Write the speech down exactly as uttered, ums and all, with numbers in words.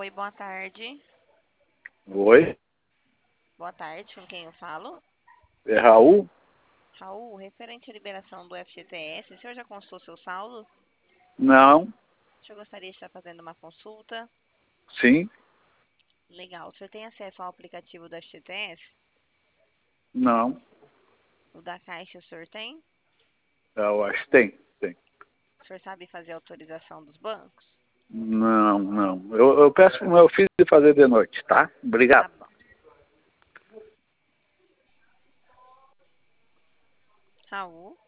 Oi, boa tarde. Oi, Boa tarde, com quem eu falo? é Raul? Raul, referente à liberação do F G T S, o senhor já consultou seu saldo? Não, O senhor gostaria de estar fazendo uma consulta? sim, Legal. O senhor tem acesso ao aplicativo do F G T S? não, O da Caixa o senhor tem? eu acho que tem, tem. O senhor sabe fazer a autorização dos bancos? Não, não. Eu, eu peço pro meu filho fazer de noite, tá? Tá Obrigado. bom. Raul?